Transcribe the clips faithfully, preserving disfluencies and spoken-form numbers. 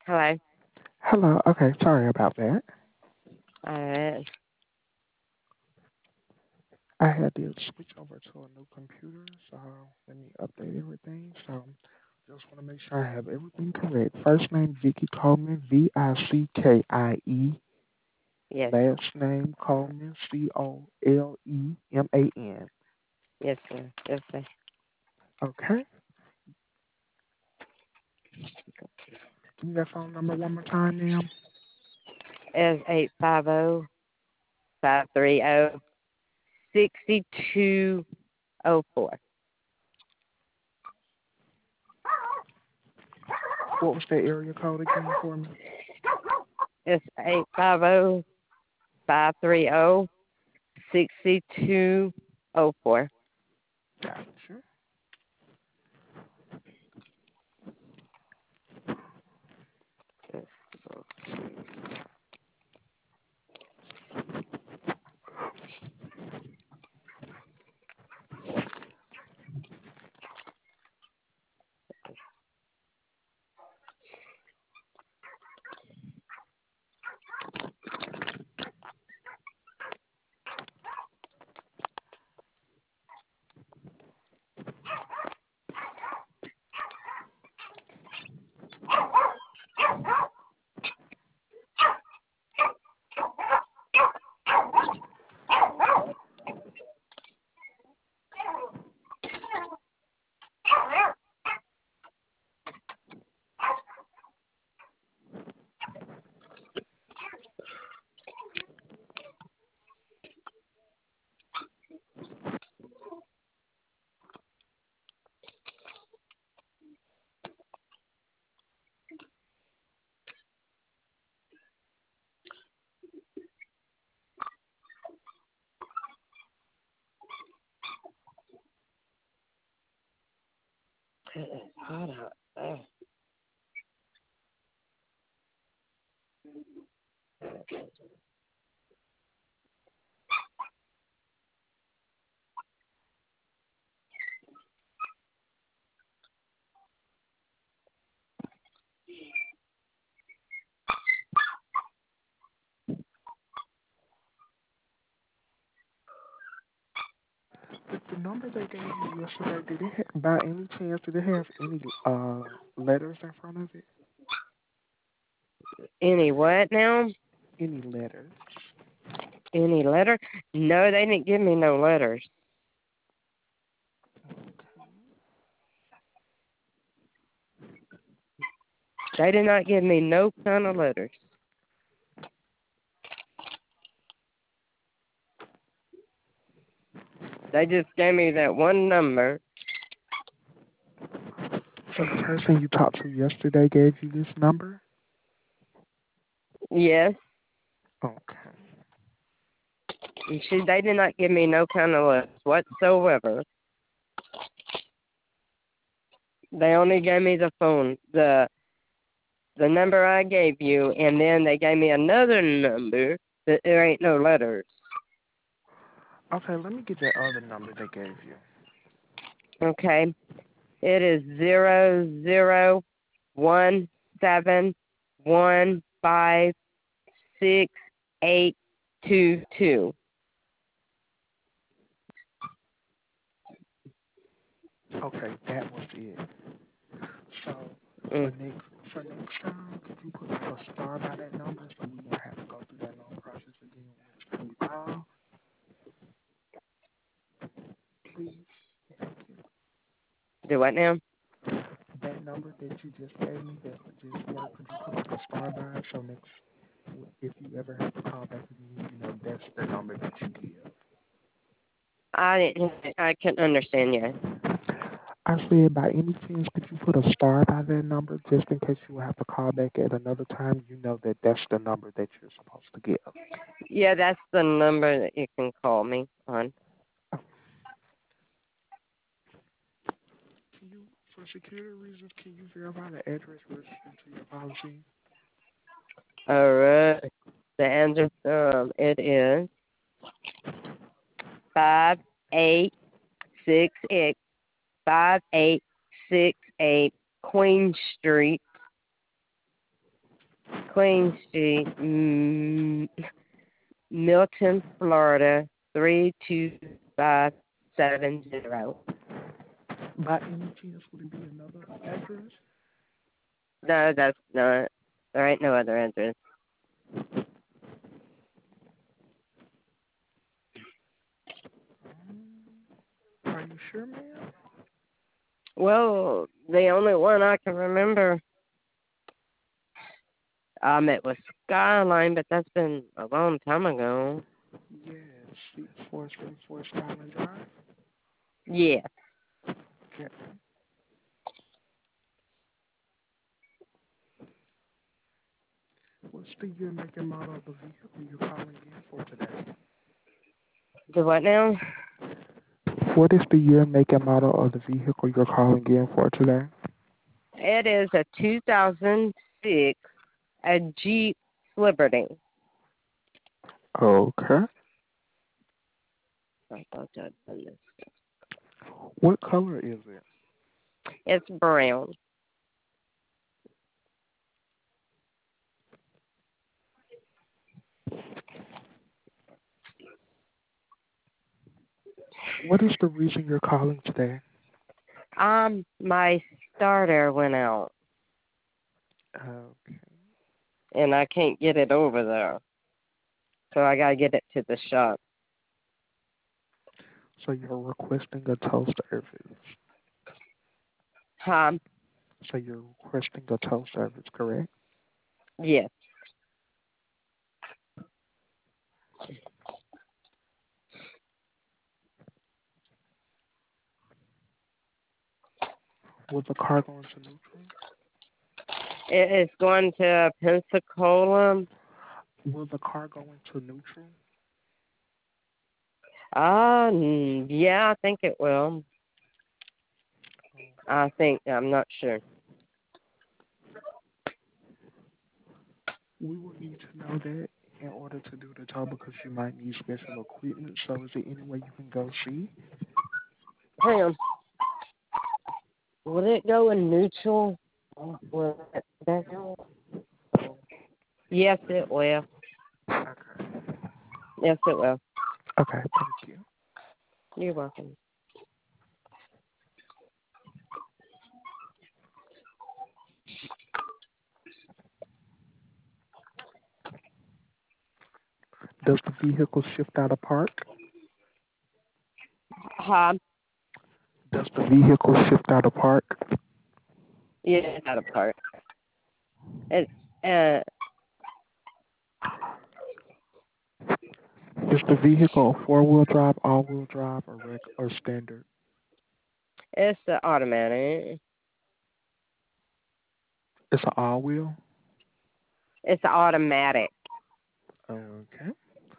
Hello. Hello. Okay, sorry about that. Alright. I had to switch over to a new computer, so let me update everything. So just want to make sure I have everything correct. First name Vicky Coleman, V I C K I E. Yes. Last name Coleman, C O L E M A N. Yes, sir. Yes, sir. Okay. Give me that phone number one more time, ma'am. S eight five zero five three zero sixty two zero four. What was that area code again for me? S eight five zero five three zero sixty two zero four. Gotcha. It is hot out there. The, the number they gave you yesterday, did it ha- by any chance did it have any uh letters in front of it? Any what now? Any letters? Any letter? No, they didn't give me no letters. They did not give me no kind of letters. They just gave me that one number. So the person you talked to yesterday gave you this number? Yes. Okay. And she, they did not give me no kind of letters whatsoever. They only gave me the phone, the the number I gave you, and then they gave me another number that there ain't no letters. Okay, let me get that other number they gave you. Okay. It is zero zero one seven one five six eight two two. Okay, that was it. So for Mm. next for next time, could you put a star by that number so we won't have to go through that long process again next time you call, please? Thank you. Do what now? That number that you just gave me that just worked, could you put like a star by it so next if you ever have to call back again, you know that's the number that you give. I didn't. I couldn't understand you. I said, by any chance, could you put a star by that number just in case you have to call back at another time? You know that that's the number that you're supposed to give. Yeah, that's the number that you can call me on. Oh, can you, for security reasons, can you verify the address registered to your policy? All right. The answer, um, it is five eight six eight five eight six eight Queen Street, Queen Street, mm, Milton, Florida, three two five seven zero. By any chance, would it be another address? No, that's not. There ain't no other address. Are you sure, ma'am? Well, the only one I can remember, um, it was Skyline, but that's been a long time ago. Yes, six four three four Skyline Drive. Yeah. Okay. What's the year, make, and model of the vehicle you're calling in for today? The what now? What is the year, make, and model of the vehicle you're calling in for today? It is a two thousand six a Jeep Liberty. Okay. I thought I'd done this. What color is it? It's brown. What is the reason you're calling today? Um, my starter went out, Okay. and I can't get it over there, so I gotta get it to the shop. So you're requesting a tow service. Um, So you're requesting a tow service, correct? yes. Was the car going to neutral? It is going to Pensacola. Will the car go into neutral? Uh, mm, yeah, I think it will. I think, I'm not sure. We will need to know that in order to do the tow because you might need special equipment. So is there any way you can go see? Hang on. Will it go in neutral? Will it go? Yes, it will. Okay. Yes, it will. Okay, thank you. You're welcome. Does the vehicle shift out of park? Huh? Does the vehicle shift out of park? Yeah, it's out of park. It's, uh, Is the vehicle four-wheel drive, all-wheel drive, or rec- or standard? it's the automatic. It's an all-wheel? It's automatic. Okay.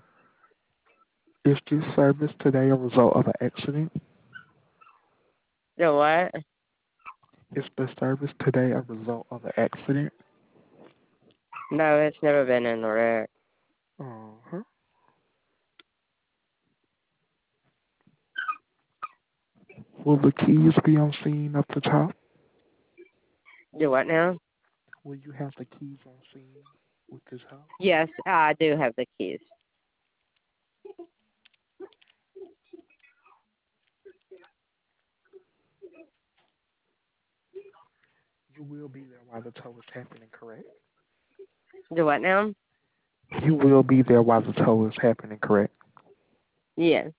Is this service today a result of an accident? The what? Is the service today a result of an accident? No, it's never been in the wreck. Uh-huh. Will the keys be on scene up the top? Do what now? Will you have the keys on scene with this house? Yes, I do have the keys. You will be there while the tow is happening, correct? Do what now? You will be there while the tow is happening, correct? Yes.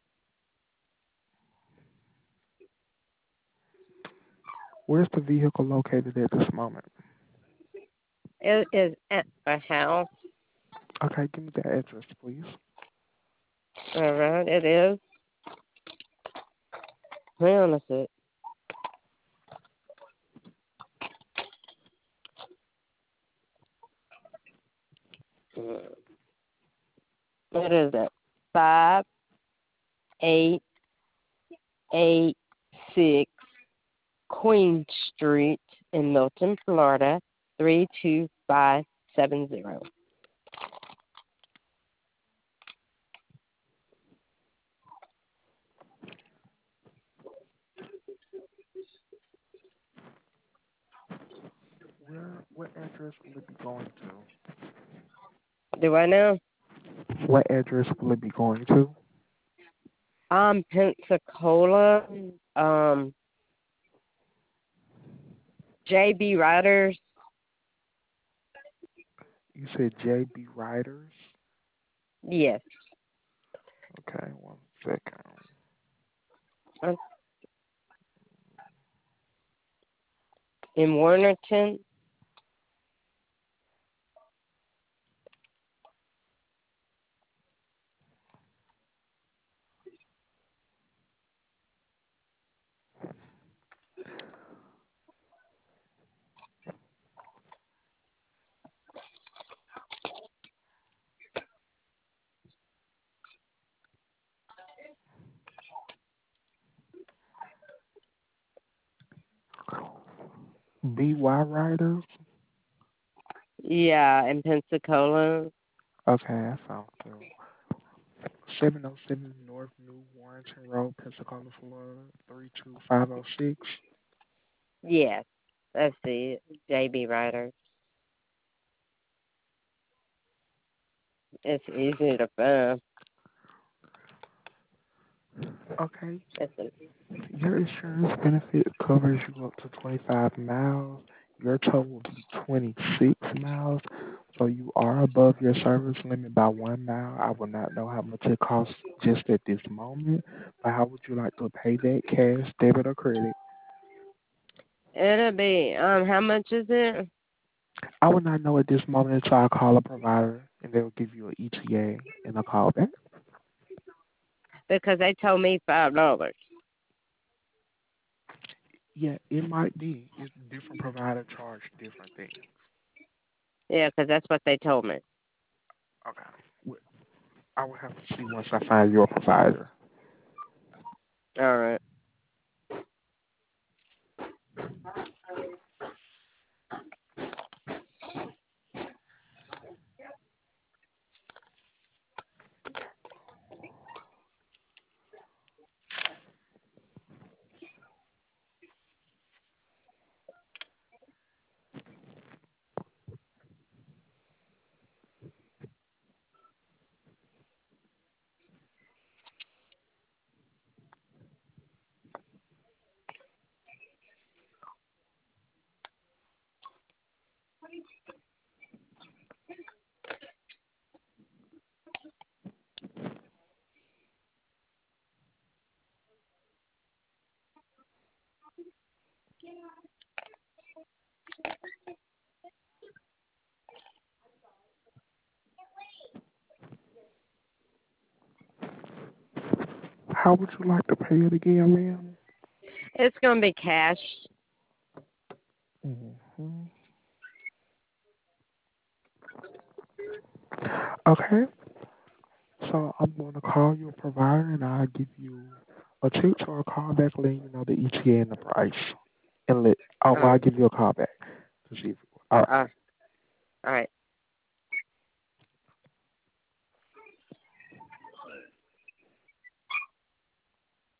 Where's the vehicle located at this moment? It is at the house. Okay, give me the address, please. All right, it is. Hang on a sec. It is at five eight eight six Queen Street in Milton, Florida, three two five seven zero. Where, what address will it be going to? Do I know? What address will it be going to? Um, Pensacola. Um, J B Riders. You said J B Riders? Yes. Okay, one second. Uh, In Warnerton. B Y Riders? Yeah, in Pensacola. Okay, that sounds good. seven oh seven North New Warrenton Road, Pensacola, Florida, three two five oh six. Yes. That's it. J B Riders. It's easy to find. Okay, It's a, your insurance benefit covers you up to twenty-five miles. Your total will be twenty-six miles. So you are above your service limit by one mile. I will not know how much it costs just at this moment, but how would you like to pay that? Cash, debit, or credit? it'll be, um, how much is it? I would not know at this moment until I call a provider and they will give you an E T A and a call back. Because they told me five dollars. Yeah, it might be. It's different provider charge different things. Yeah, because that's what they told me. Okay. Well, I will have to see once I find your provider. All right. How would you like to pay it again, ma'am? It's going to be cash. Mm-hmm. Okay. So I'm going to call your provider and I'll give you a text or a call back letting you know the E T A and the price. And let, oh, well, I'll Um, give you a call back to see if, uh, all right. uh, all right.